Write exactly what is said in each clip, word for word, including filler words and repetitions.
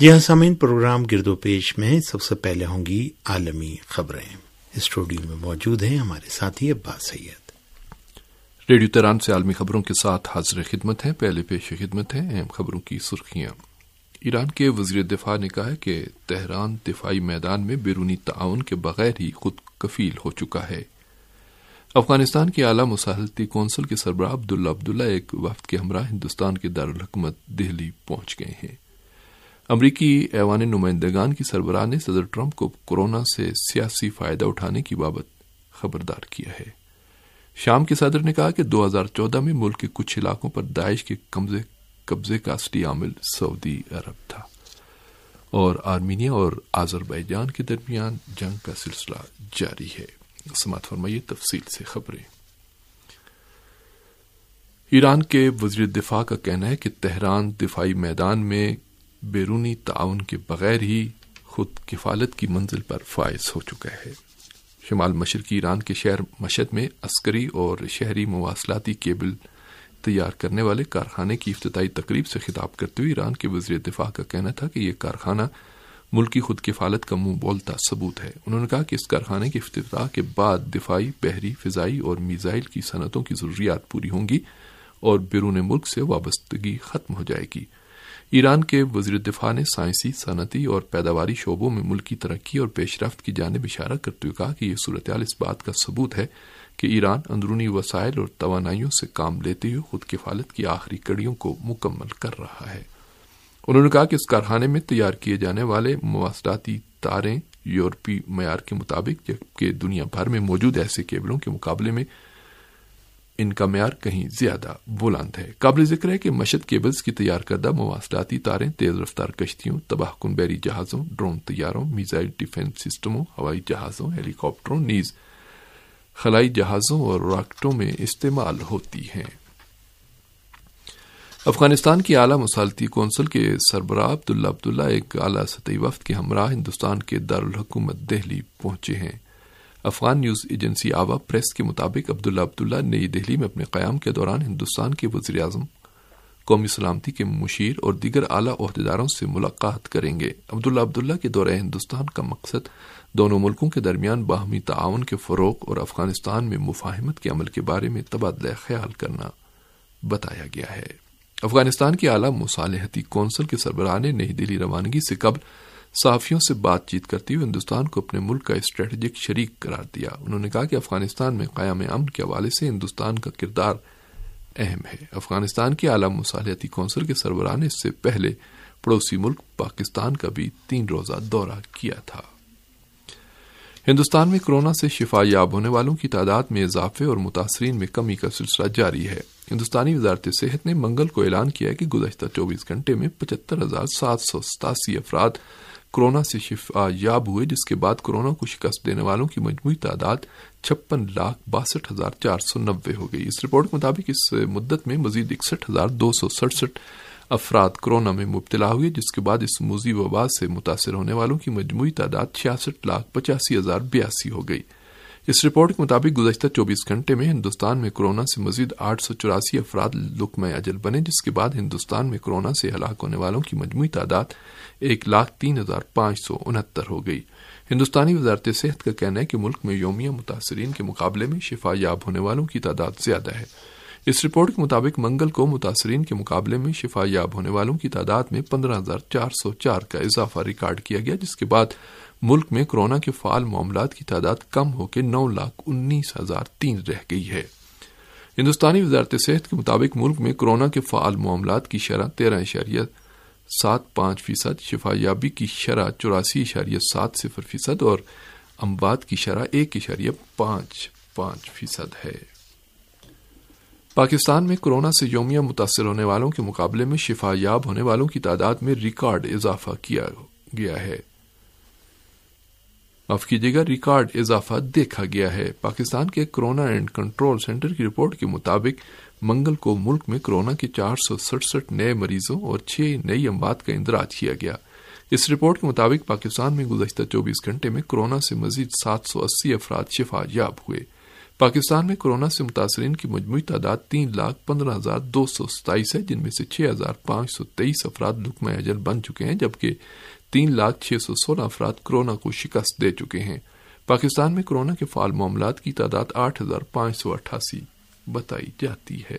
جی ہاں سامعین، پروگرام گرد و پیش میں سب سے پہلے ہوں گی عالمی خبریں۔ اسٹوڈیو میں موجود ہیں ہمارے ساتھی عباس سید۔ ریڈیو تہران سے عالمی خبروں کے ساتھ حاضر خدمت ہیں۔ پہلے پیش خدمت ہیں اہم خبروں کی سرخیاں۔ ایران کے وزیر دفاع نے کہا ہے کہ تہران دفاعی میدان میں بیرونی تعاون کے بغیر ہی خود کفیل ہو چکا ہے۔ افغانستان کی اعلیٰ مصالحتی کونسل کے سربراہ عبداللہ عبداللہ ایک وفد کے ہمراہ ہندوستان کے دارالحکومت دہلی پہنچ گئے ہیں۔ امریکی ایوان نمائندگان کی سربراہ نے صدر ٹرمپ کو کورونا سے سیاسی فائدہ اٹھانے کی بابت خبردار کیا ہے۔ شام کے صدر نے کہا کہ دو ہزار چودہ میں ملک کے کچھ علاقوں پر داعش کے قبضے کا اصلی عامل سعودی عرب تھا۔ اور آرمینیا اور آذربائیجان کے درمیان جنگ کا سلسلہ جاری ہے۔ سماعت فرمائیے تفصیل سے خبریں۔ ایران کے وزیر دفاع کا کہنا ہے کہ تہران دفاعی میدان میں بیرونی تعاون کے بغیر ہی خود کفالت کی منزل پر فائز ہو چکا ہے۔ شمال مشرقی ایران کے شہر مشہد میں عسکری اور شہری مواصلاتی کیبل تیار کرنے والے کارخانے کی افتتاحی تقریب سے خطاب کرتے ہوئے ایران کے وزیر دفاع کا کہنا تھا کہ یہ کارخانہ ملکی خود کفالت کا منہ بولتا ثبوت ہے۔ انہوں نے کہا کہ اس کارخانے کے افتتاح کے بعد دفاعی، بحری، فضائی اور میزائل کی صنعتوں کی ضروریات پوری ہوں گی اور بیرون ملک سے وابستگی ختم ہو جائے گی۔ ایران کے وزیر دفاع نے سائنسی، صنعتی اور پیداواری شعبوں میں ملکی ترقی اور پیش رفت کی جانب اشارہ کرتے ہوئے کہا کہ یہ صورتحال اس بات کا ثبوت ہے کہ ایران اندرونی وسائل اور توانائیوں سے کام لیتے ہوئے خود کفالت کی آخری کڑیوں کو مکمل کر رہا ہے۔ انہوں نے کہا کہ اس کارخانے میں تیار کیے جانے والے مواصلاتی تاریں یورپی معیار کے مطابق، جبکہ دنیا بھر میں موجود ایسے کیبلوں کے مقابلے میں ان کا معیار کہیں زیادہ بلند ہے۔ قابل ذکر ہے کہ مشہد کیبلز کی تیار کردہ مواصلاتی تاریں تیز رفتار کشتیوں، تباہ کن بحری جہازوں، ڈرون طیاروں، میزائل ڈیفنس سسٹموں، ہوائی جہازوں، ہیلی کاپٹروں، نیز خلائی جہازوں اور راکٹوں میں استعمال ہوتی ہیں۔ افغانستان کی اعلیٰ مصالحتی کونسل کے سربراہ عبداللہ عبداللہ ایک اعلیٰ سطحی وفد کے ہمراہ ہندوستان کے دارالحکومت دہلی پہنچے ہیں۔ Afghan news agency Aawa press کے مطابق عبداللہ عبداللہ نئی دہلی میں اپنے قیام کے دوران ہندوستان کے وزیر اعظم، قومی سلامتی کے مشیر اور دیگر اعلیٰ عہدیداروں سے ملاقات کریں گے۔ عبداللہ عبداللہ کے دورہ ہندوستان کا مقصد دونوں ملکوں کے درمیان باہمی تعاون کے فروغ اور افغانستان میں مفاہمت کے عمل کے بارے میں تبادلہ خیال کرنا بتایا گیا ہے۔ افغانستان کی اعلیٰ مصالحتی کونسل کے سربراہ نے نئی دہلی روانگی سے قبل صحافیوں سے بات چیت کرتے ہوئے ہندوستان کو اپنے ملک کا اسٹریٹجک شریک قرار دیا۔ انہوں نے کہا کہ افغانستان میں قیام امن کے حوالے سے ہندوستان کا کردار اہم ہے۔ افغانستان کی اعلیٰ مصالحتی کونسل کے سربراہ نے اس سے پہلے پڑوسی ملک پاکستان کا بھی تین روزہ دورہ کیا تھا۔ ہندوستان میں کورونا سے شفا یاب ہونے والوں کی تعداد میں اضافے اور متاثرین میں کمی کا سلسلہ جاری ہے۔ ہندوستانی وزارت صحت نے منگل کو اعلان کیا ہے کہ گزشتہ چوبیس گھنٹے میں پچہتر ہزار سات سو ستاسی افراد کورونا سے شفا یاب ہوئے، جس کے بعد کورونا کو شکست دینے والوں کی مجموعی تعداد چھپن لاکھ باسٹھ ہزار چار سو نبے ہو گئی۔ اس رپورٹ کے مطابق اس مدت میں مزید اکسٹھ ہزار دو سو سڑسٹھ افراد کورونا میں مبتلا ہوئے، جس کے بعد اس موذی وبا سے متاثر ہونے والوں کی مجموعی تعداد چھیاسٹھ لاکھ پچاسی ہزار بیاسی ہو گئی۔ اس رپورٹ کے مطابق گزشتہ چوبیس گھنٹے میں ہندوستان میں کورونا سے مزید آٹھ سو چوراسی افراد لقمہ اجل بنے، جس کے بعد ہندوستان میں کورونا سے ہلاک ہونے والوں کی مجموعی تعداد ایک لاکھ تین ہزار پانچ سو انہتر ہو گئی۔ ہندوستانی وزارت صحت کا کہنا ہے کہ ملک میں یومیہ متاثرین کے مقابلے میں شفا یاب ہونے والوں کی تعداد زیادہ ہے۔ اس رپورٹ کے مطابق منگل کو متاثرین کے مقابلے میں شفا یاب ہونے والوں کی تعداد میں پندرہ ہزار چار سو چار کا اضافہ ریکارڈ کیا گیا، جس کے بعد ملک میں کورونا کے فعال معاملات کی تعداد کم ہو کے نو لاکھ انیس ہزار تین رہ گئی ہے۔ ہندوستانی وزارت صحت کے مطابق ملک میں کورونا کے فعال معاملات کی شرح تیرہ اشاریہ سات پانچ فیصد، شفا یابی کی شرح چوراسی اشاریہ سات صفر فیصد اور اموات کی شرح ایک اشاریہ پانچ پانچ فیصد ہے۔ پاکستان میں کورونا سے یومیہ متاثر ہونے والوں کے مقابلے میں شفا یاب ہونے والوں کی تعداد میں ریکارڈ اضافہ کیا گیا ہے معاف کیجیے گا ریکارڈ اضافہ دیکھا گیا ہے۔ پاکستان کے کورونا اینڈ کنٹرول سینٹر کی رپورٹ کے مطابق منگل کو ملک میں کورونا کے چار سو سڑسٹھ نئے مریضوں اور چھ نئی اموات کا اندراج کیا گیا۔ اس رپورٹ کے مطابق پاکستان میں گزشتہ چوبیس گھنٹے میں کورونا سے مزید سات سو اسی افراد شفا یاب ہوئے۔ پاکستان میں کورونا سے متاثرین کی مجموعی تعداد تین لاکھ پندرہ ہزار دو سو ستائیس ہے، جن میں سے چھ ہزار پانچ سو تیئیس افراد لقمہ اجل بن چکے ہیں، جبکہ تین لاکھ چھ سو سولہ افراد کورونا کو شکست دے چکے ہیں۔ پاکستان میں کورونا کے فعال معاملات کی تعداد آٹھ ہزار پانچ سو اٹھاسی بتائی جاتی ہے۔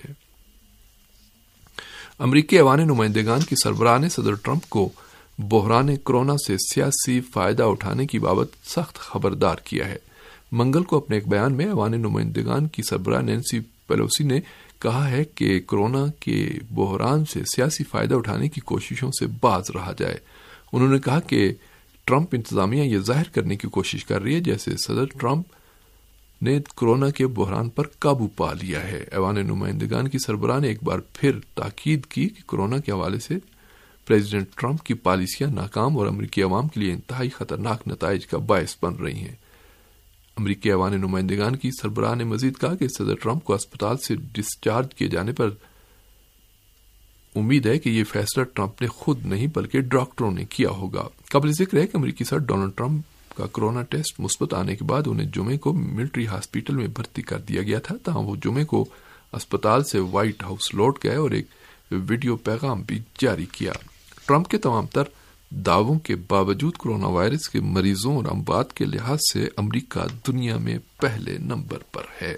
امریکی ایوان نمائندگان کی سربراہ نے صدر ٹرمپ کو بحران کورونا سے سیاسی فائدہ اٹھانے کی بابت سخت خبردار کیا ہے۔ منگل کو اپنے ایک بیان میں ایوان نمائندگان کی سربراہ نینسی پیلوسی نے کہا ہے کہ کورونا کے بحران سے سیاسی فائدہ اٹھانے کی کوششوں سے باز رہا جائے۔ انہوں نے کہا کہ ٹرمپ انتظامیہ یہ ظاہر کرنے کی کوشش کر رہی ہے جیسے صدر ٹرمپ نے کورونا کے بحران پر قابو پا لیا ہے۔ ایوان نمائندگان کی سربراہ نے ایک بار پھر تاکید کی کہ کورونا کے حوالے سے پریزیڈنٹ ٹرمپ کی پالیسیاں ناکام اور امریکی عوام کے لیے انتہائی خطرناک نتائج کا باعث بن رہی ہیں۔ امریکی ایوان نمائندگان کی سربراہ نے مزید کہا کہ صدر ٹرمپ کو اسپتال سے ڈسچارج کیے جانے پر امید ہے کہ یہ فیصلہ ٹرمپ نے خود نہیں بلکہ ڈاکٹروں نے کیا ہوگا۔ قابل ذکر ہے کہ امریکی صدر ڈونلڈ ٹرمپ کا کورونا ٹیسٹ مثبت آنے کے بعد انہیں جمعے کو ملٹری ہاسپٹل میں بھرتی کر دیا گیا تھا، تاہم وہ جمعے کو اسپتال سے وائٹ ہاؤس لوٹ گئے اور ایک ویڈیو پیغام بھی جاری کیا۔ ٹرمپ کے تمام تر دعووں کے باوجود کورونا وائرس کے مریضوں اور اموات کے لحاظ سے امریکہ دنیا میں پہلے نمبر پر ہے۔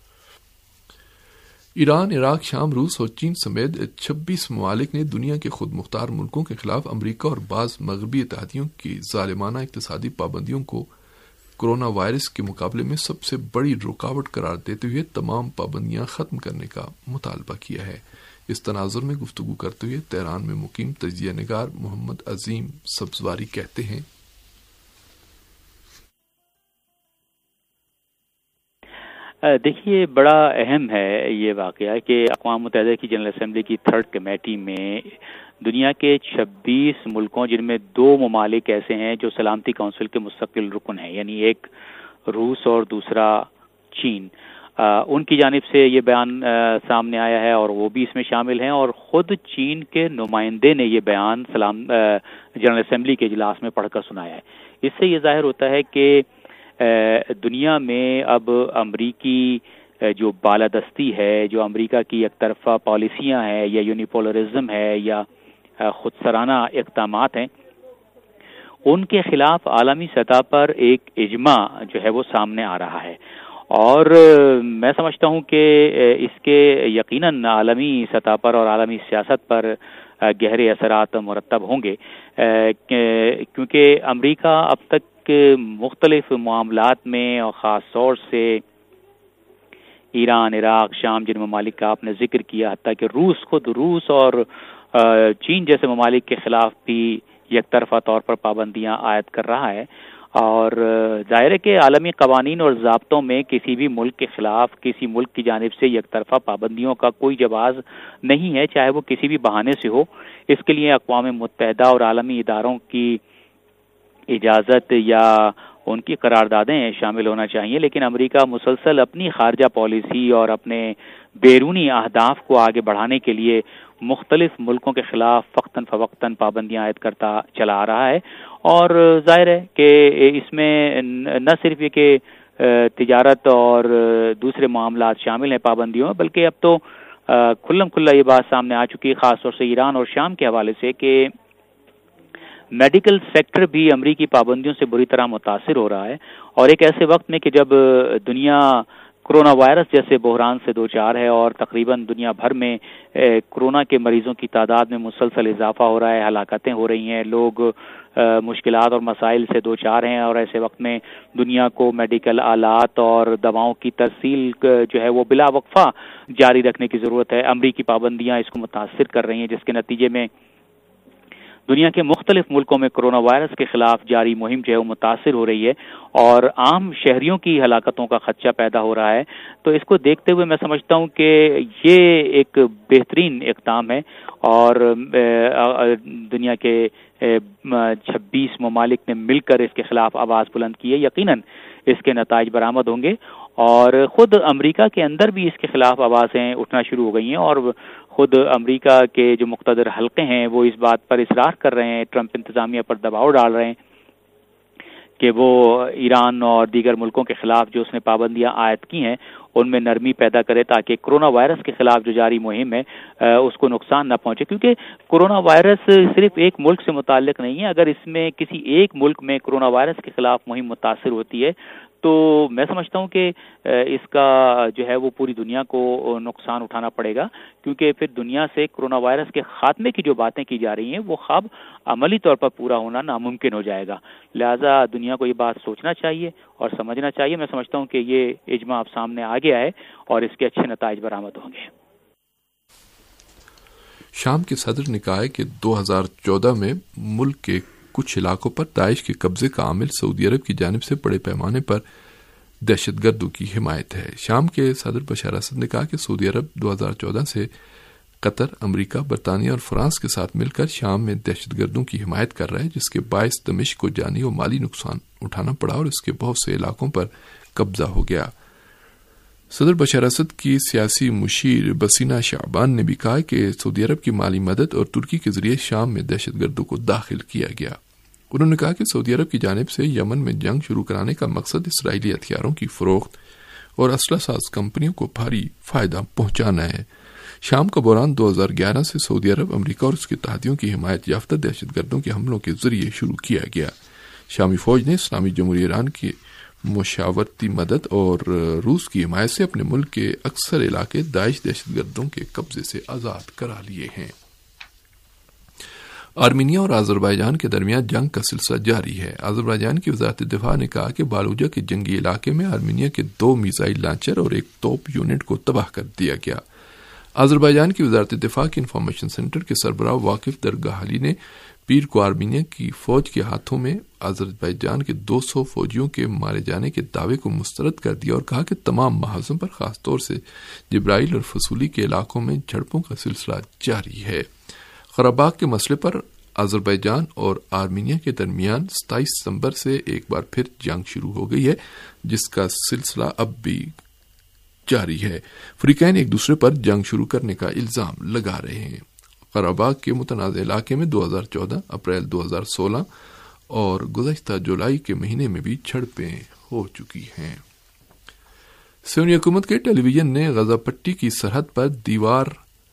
ایران، عراق، شام، روس اور چین سمیت چھبیس ممالک نے دنیا کے خود مختار ملکوں کے خلاف امریکہ اور بعض مغربی اتحادیوں کی ظالمانہ اقتصادی پابندیوں کو کورونا وائرس کے مقابلے میں سب سے بڑی رکاوٹ قرار دیتے ہوئے تمام پابندیاں ختم کرنے کا مطالبہ کیا ہے۔ اس تناظر میں گفتگو کرتے ہوئے تہران میں مقیم تجزیہ نگار محمد عظیم سبزواری کہتے ہیں، دیکھیے بڑا اہم ہے یہ واقعہ کہ اقوام متحدہ کی جنرل اسمبلی کی تھرڈ کمیٹی میں دنیا کے چھبیس ملکوں، جن میں دو ممالک ایسے ہیں جو سلامتی کونسل کے مستقل رکن ہیں، یعنی ایک روس اور دوسرا چین، ان کی جانب سے یہ بیان سامنے آیا ہے اور وہ بھی اس میں شامل ہیں، اور خود چین کے نمائندے نے یہ بیان سلام جنرل اسمبلی کے اجلاس میں پڑھ کر سنایا ہے۔ اس سے یہ ظاہر ہوتا ہے کہ دنیا میں اب امریکی جو بالادستی ہے، جو امریکہ کی یک طرفہ پالیسیاں ہیں یا یونیپولرزم ہے یا خود سرانہ اقدامات ہیں، ان کے خلاف عالمی سطح پر ایک اجماع جو ہے وہ سامنے آ رہا ہے، اور میں سمجھتا ہوں کہ اس کے یقیناً عالمی سطح پر اور عالمی سیاست پر گہرے اثرات مرتب ہوں گے، کیونکہ امریکہ اب تک مختلف معاملات میں اور خاص طور سے ایران، عراق، شام، جن ممالک کا آپ نے ذکر کیا، حتیٰ کہ روس، خود روس اور چین جیسے ممالک کے خلاف بھی یک طرفہ طور پر پابندیاں عائد کر رہا ہے، اور ظاہر ہے کہ عالمی قوانین اور ضابطوں میں کسی بھی ملک کے خلاف کسی ملک کی جانب سے یک طرفہ پابندیوں کا کوئی جواز نہیں ہے، چاہے وہ کسی بھی بہانے سے ہو۔ اس کے لیے اقوام متحدہ اور عالمی اداروں کی اجازت یا ان کی قراردادیں شامل ہونا چاہیے، لیکن امریکہ مسلسل اپنی خارجہ پالیسی اور اپنے بیرونی اہداف کو آگے بڑھانے کے لیے مختلف ملکوں کے خلاف وقتاً فوقتاً پابندیاں عائد کرتا چلا آ رہا ہے، اور ظاہر ہے کہ اس میں نہ صرف یہ کہ تجارت اور دوسرے معاملات شامل ہیں پابندیوں میں، بلکہ اب تو کھلم کھلا یہ بات سامنے آ چکی ہے، خاص طور سے ایران اور شام کے حوالے سے، کہ میڈیکل سیکٹر بھی امریکی پابندیوں سے بری طرح متاثر ہو رہا ہے، اور ایک ایسے وقت میں کہ جب دنیا کرونا وائرس جیسے بحران سے دوچار ہے اور تقریباً دنیا بھر میں کرونا کے مریضوں کی تعداد میں مسلسل اضافہ ہو رہا ہے، ہلاکتیں ہو رہی ہیں، لوگ مشکلات اور مسائل سے دوچار ہیں، اور ایسے وقت میں دنیا کو میڈیکل آلات اور دواؤں کی ترسیل جو ہے وہ بلا وقفہ جاری رکھنے کی ضرورت ہے۔ امریکی پابندیاں اس کو متاثر کر رہی ہیں، جس کے نتیجے میں دنیا کے مختلف ملکوں میں کرونا وائرس کے خلاف جاری مہم جو ہے وہ متاثر ہو رہی ہے، اور عام شہریوں کی ہلاکتوں کا خدشہ پیدا ہو رہا ہے۔ تو اس کو دیکھتے ہوئے میں سمجھتا ہوں کہ یہ ایک بہترین اقدام ہے، اور دنیا کے چھبیس ممالک نے مل کر اس کے خلاف آواز بلند کی ہے۔ یقیناً اس کے نتائج برآمد ہوں گے، اور خود امریکہ کے اندر بھی اس کے خلاف آوازیں اٹھنا شروع ہو گئی ہیں، اور خود امریکہ کے جو مقتدر حلقے ہیں وہ اس بات پر اصرار کر رہے ہیں، ٹرمپ انتظامیہ پر دباؤ ڈال رہے ہیں کہ وہ ایران اور دیگر ملکوں کے خلاف جو اس نے پابندیاں عائد کی ہیں ان میں نرمی پیدا کرے تاکہ کرونا وائرس کے خلاف جو جاری مہم ہے اس کو نقصان نہ پہنچے، کیونکہ کرونا وائرس صرف ایک ملک سے متعلق نہیں ہے. اگر اس میں کسی ایک ملک میں کرونا وائرس کے خلاف مہم متاثر ہوتی ہے تو میں سمجھتا ہوں کہ اس کا جو ہے وہ پوری دنیا کو نقصان اٹھانا پڑے گا، کیونکہ پھر دنیا سے کرونا وائرس کے خاتمے کی جو باتیں کی جا رہی ہیں وہ خواب عملی طور پر پورا ہونا ناممکن ہو جائے گا. لہذا دنیا کو یہ بات سوچنا چاہیے اور سمجھنا چاہیے. میں سمجھتا ہوں کہ یہ اجماع اب سامنے آ گیا ہے اور اس کے اچھے نتائج برآمد ہوں گے. شام کے صدر نے کہا ہے کہ دو ہزار چودہ میں ملک کے کچھ علاقوں پر داعش کے قبضے کا عامل سعودی عرب کی جانب سے بڑے پیمانے پر دہشت گردوں کی حمایت ہے. شام کے صدر بشار اسد نے کہا کہ سعودی عرب دو ہزار چودہ سے قطر، امریکہ، برطانیہ اور فرانس کے ساتھ مل کر شام میں دہشت گردوں کی حمایت کر رہا ہے، جس کے باعث دمشق کو جانی و مالی نقصان اٹھانا پڑا اور اس کے بہت سے علاقوں پر قبضہ ہو گیا. صدر بشار اسد کی سیاسی مشیر بسینا شعبان نے بھی کہا کہ سعودی عرب کی مالی مدد اور ترکی کے ذریعے شام میں دہشت گردوں کو داخل کیا گیا. انہوں نے کہا کہ سعودی عرب کی جانب سے یمن میں جنگ شروع کرانے کا مقصد اسرائیلی ہتھیاروں کی فروخت اور اسلحہ ساز کمپنیوں کو بھاری فائدہ پہنچانا ہے. شام کا بحران دو ہزار گیارہ سے سعودی عرب، امریکہ اور اس کے اتحادیوں کی حمایت یافتہ دہشت گردوں کے حملوں کے ذریعے شروع کیا گیا. شامی فوج نے اسلامی جمہوریہ ایران کی مشاورتی مدد اور روس کی حمایت سے اپنے ملک کے اکثر علاقے داعش دہشت گردوں کے قبضے سے آزاد کرا لیے ہیں. آرمینیا اور آذربائیجان کے درمیان جنگ کا سلسلہ جاری ہے. آذربائیجان کی وزارت دفاع نے کہا کہ بالوجہ کے جنگی علاقے میں آرمینیا کے دو میزائل لانچر اور ایک توپ یونٹ کو تباہ کر دیا گیا. آذربائیجان کی وزارت دفاع کے انفارمیشن سینٹر کے سربراہ واقف درگاہلی نے پیر کو آرمینیا کی فوج کے ہاتھوں میں آذربائیجان کے دو سو فوجیوں کے مارے جانے کے دعوے کو مسترد کر دیا اور کہا کہ تمام محاذوں پر خاص طور سے جبرائیل اور فسولی کے علاقوں میں جھڑپوں کا سلسلہ جاری ہے. قراباغ کے مسئلے پر آذربائیجان اور آرمینیا کے درمیان ستائیس ستمبر سے ایک بار پھر جنگ شروع ہو گئی ہے، جس کا سلسلہ اب بھی جاری ہے. فریقین ایک دوسرے پر جنگ شروع کرنے کا الزام لگا رہے ہیں. قراباغ کے متنازع علاقے میں دو ہزار چودہ، اپریل دو ہزار سولہ اور گزشتہ جولائی کے مہینے میں بھی جھڑپیں ہو چکی ہیں. سونی حکومت کے ٹیلی ویژن نے غزہ پٹی کی سرحد پر دیوار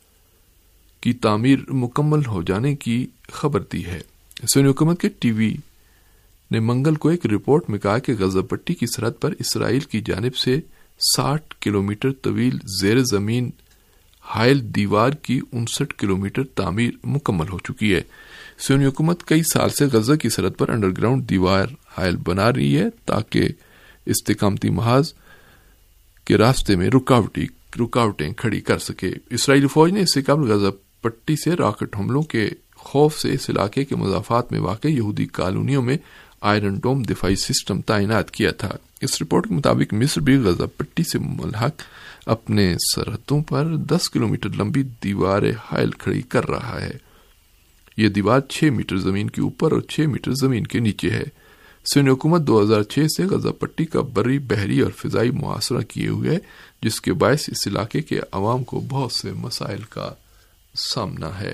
کی تعمیر مکمل ہو جانے کی خبر دی ہے. سونی حکومت کے ٹی وی نے منگل کو ایک رپورٹ میں کہا کہ غزہ پٹی کی سرحد پر اسرائیل کی جانب سے ساٹھ کلومیٹر طویل زیر زمین حائل دیوار کی انسٹھ کلومیٹر تعمیر مکمل ہو چکی ہے. سونی حکومت کئی سال سے غزہ کی سرحد پر انڈر گراؤنڈ دیوار حائل بنا رہی ہے تاکہ استقامتی محاذ کے راستے میں رکاوٹی رکاوٹیں کھڑی کر سکے. اسرائیلی فوج نے اس سے قبل غزہ پٹی سے راکٹ حملوں کے خوف سے اس علاقے کے مضافات میں واقع یہودی کالونیوں میں آئرن ڈوم دفاعی سسٹم تعینات کیا تھا. اس رپورٹ کے مطابق مصر بھی غزہ پٹی سے ملحق اپنے سرحدوں پر دس کلومیٹر لمبی دیوار حائل کھڑی کر رہا ہے. یہ دیوار چھ میٹر زمین کے اوپر اور چھ میٹر زمین کے نیچے ہے. سونی حکومت دو ہزار چھ سے غزہ پٹی کا بری، بحری اور فضائی محاصرہ کیے ہوئے ہے، جس کے باعث اس علاقے کے عوام کو بہت سے مسائل کا سامنا ہے.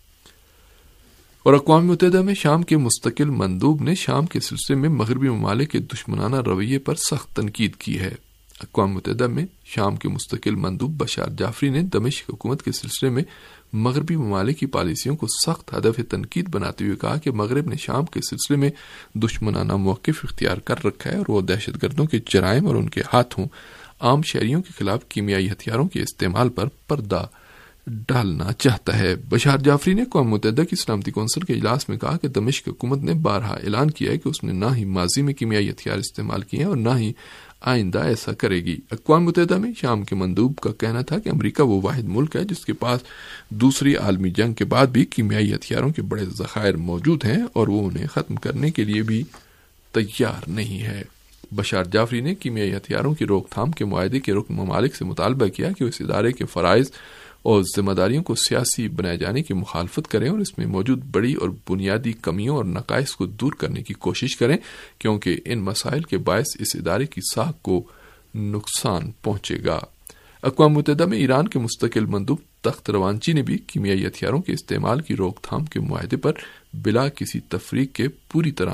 اور اقوام متحدہ میں شام کے مستقل مندوب نے شام کے سلسلے میں مغربی ممالک کے دشمنانہ رویے پر سخت تنقید کی ہے. اقوام متحدہ میں شام کے مستقل مندوب بشار جعفری نے دمشق حکومت کے سلسلے میں مغربی ممالک کی پالیسیوں کو سخت ہدف تنقید بناتے ہوئے کہا کہ مغرب نے شام کے سلسلے میں دشمنانہ موقف اختیار کر رکھا ہے اور وہ دہشت گردوں کے جرائم اور ان کے ہاتھوں عام شہریوں کے خلاف کیمیائی ہتھیاروں کے استعمال پر پردہ ڈالنا چاہتا ہے. بشار جعفری نے اقوام متحدہ کی سلامتی کونسل کے اجلاس میں کہا کہ دمشق حکومت نے بارہا اعلان کیا ہے کہ اس نے نہ ہی ماضی میں کیمیائی ہتھیار استعمال کیے ہیں اور نہ ہی آئندہ ایسا کرے گی. اقوام متحدہ میں شام کے مندوب کا کہنا تھا کہ امریکہ وہ واحد ملک ہے جس کے پاس دوسری عالمی جنگ کے بعد بھی کیمیائی ہتھیاروں کے بڑے ذخائر موجود ہیں اور وہ انہیں ختم کرنے کے لیے بھی تیار نہیں ہے. بشار جعفری نے کیمیائی ہتھیاروں کی روک تھام کے معاہدے کے رکن ممالک سے مطالبہ کیا کہ وہ اس ادارے کے فرائض اور ذمہ داریوں کو سیاسی بنائے جانے کی مخالفت کریں اور اس میں موجود بڑی اور بنیادی کمیوں اور نقائص کو دور کرنے کی کوشش کریں، کیونکہ ان مسائل کے باعث اس ادارے کی ساکھ کو نقصان پہنچے گا. اقوام متحدہ میں ایران کے مستقل مندوب تخت روانچی نے بھی کیمیائی ہتھیاروں کے استعمال کی روک تھام کے معاہدے پر بلا کسی تفریق کے پوری طرح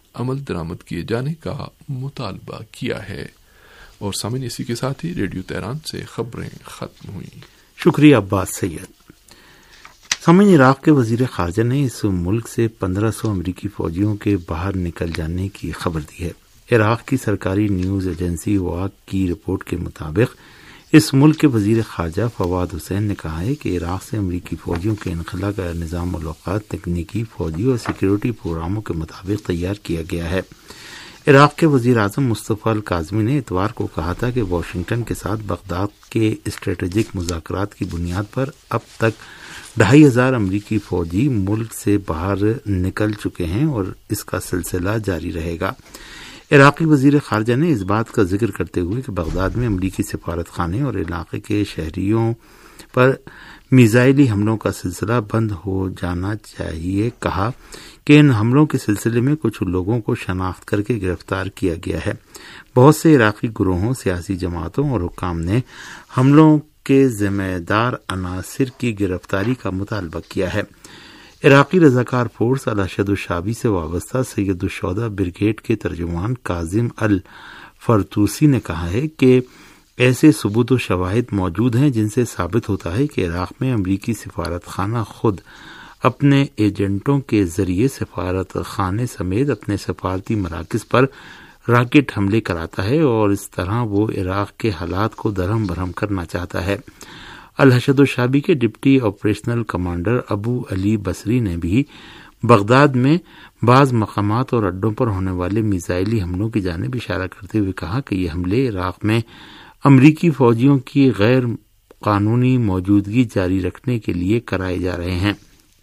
عمل درآمد کیے جانے کا مطالبہ کیا ہے۔ اور سامعین، اسی کے ساتھ ہی ریڈیو تہران سے خبریں ختم ہوئیں۔ شکریہ عباس سید۔ سامعین، عراق کے وزیر خارجہ نے اس ملک سے پندرہ سو امریکی فوجیوں کے باہر نکل جانے کی خبر دی ہے۔ عراق کی سرکاری نیوز ایجنسی واق کی رپورٹ کے مطابق اس ملک کے وزیر خارجہ فواد حسین نے کہا ہے کہ عراق سے امریکی فوجیوں کے انخلا کا نظام ملاقات تکنیکی، فوجی اور سیکیورٹی پروگراموں کے مطابق تیار کیا گیا ہے۔ عراق کے وزیر اعظم مصطفی الکاظمی نے اتوار کو کہا تھا کہ واشنگٹن کے ساتھ بغداد کے اسٹریٹجک مذاکرات کی بنیاد پر اب تک ڈھائی ہزار امریکی فوجی ملک سے باہر نکل چکے ہیں اور اس کا سلسلہ جاری رہے گا۔ عراقی وزیر خارجہ نے اس بات کا ذکر کرتے ہوئے کہ بغداد میں امریکی سفارت خانے اور علاقے کے شہریوں پر میزائلی حملوں کا سلسلہ بند ہو جانا چاہیے، کہا کہ ان حملوں کے سلسلے میں کچھ لوگوں کو شناخت کر کے گرفتار کیا گیا ہے۔ بہت سے عراقی گروہوں، سیاسی جماعتوں اور حکام نے حملوں کے ذمہ دار عناصر کی گرفتاری کا مطالبہ کیا ہے۔ عراقی رضاکار فورس الاشد الشعبی سے وابستہ سید الشہداء بریگیڈ کے ترجمان کاظم الفرتوسی نے کہا ہے کہ ایسے ثبوت و شواہد موجود ہیں جن سے ثابت ہوتا ہے کہ عراق میں امریکی سفارت خانہ خود اپنے ایجنٹوں کے ذریعے سفارت خانے سمیت اپنے سفارتی مراکز پر راکٹ حملے کراتا ہے اور اس طرح وہ عراق کے حالات کو درہم برہم کرنا چاہتا ہے۔ الاشد الشعبی کے deputy operational commander Abu Ali Basri نے بھی بغداد میں بعض مقامات اور اڈوں پر ہونے والے میزائلی حملوں کی جانب اشارہ کرتے ہوئے کہا کہ یہ حملے عراق میں امریکی فوجیوں کی غیر قانونی موجودگی جاری رکھنے کے لیے کرائے جا رہے ہیں۔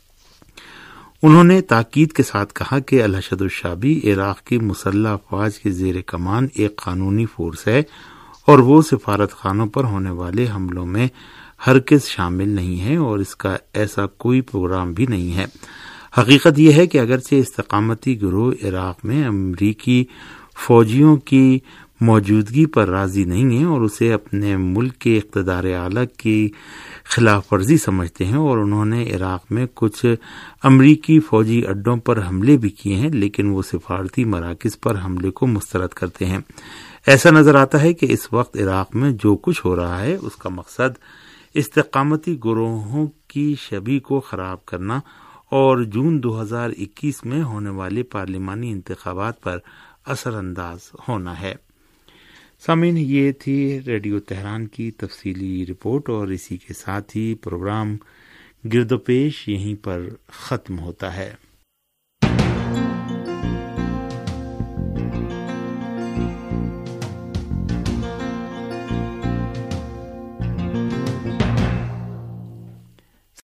انہوں نے تاکید کے ساتھ کہا کہ الاشد الشعبی عراق کی مسلح افواج کے زیر کمان ایک قانونی فورس ہے اور وہ سفارت خانوں پر ہونے والے حملوں میں ہرگز شامل نہیں ہے اور اس کا ایسا کوئی پروگرام بھی نہیں ہے۔ حقیقت یہ ہے کہ اگرچہ استقامتی گروہ عراق میں امریکی فوجیوں کی موجودگی پر راضی نہیں ہیں اور اسے اپنے ملک کے اقتدار اعلیٰ کی خلاف ورزی سمجھتے ہیں اور انہوں نے عراق میں کچھ امریکی فوجی اڈوں پر حملے بھی کیے ہیں، لیکن وہ سفارتی مراکز پر حملے کو مسترد کرتے ہیں۔ ایسا نظر آتا ہے کہ اس وقت عراق میں جو کچھ ہو رہا ہے اس کا مقصد استقامتی گروہوں کی شبیہ کو خراب کرنا اور جون دو ہزار اکیس میں ہونے والے پارلیمانی انتخابات پر اثر انداز ہونا ہے۔ سامعین، یہ تھی ریڈیو تہران کی تفصیلی رپورٹ اور اسی کے ساتھ ہی پروگرام گرد و پیش یہیں پر ختم ہوتا ہے۔